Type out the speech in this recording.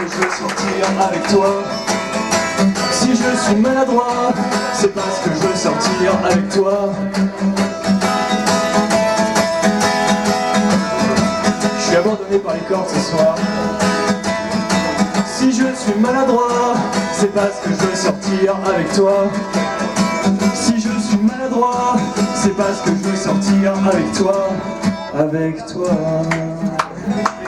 que je veux sortir avec toi. Si je suis maladroit, c'est parce que je veux sortir avec toi. Je suis abandonné par les cordes ce soir. Si je suis maladroit, c'est parce que je veux sortir avec toi. Si je suis maladroit, c'est parce que je veux sortir avec toi. Avec toi.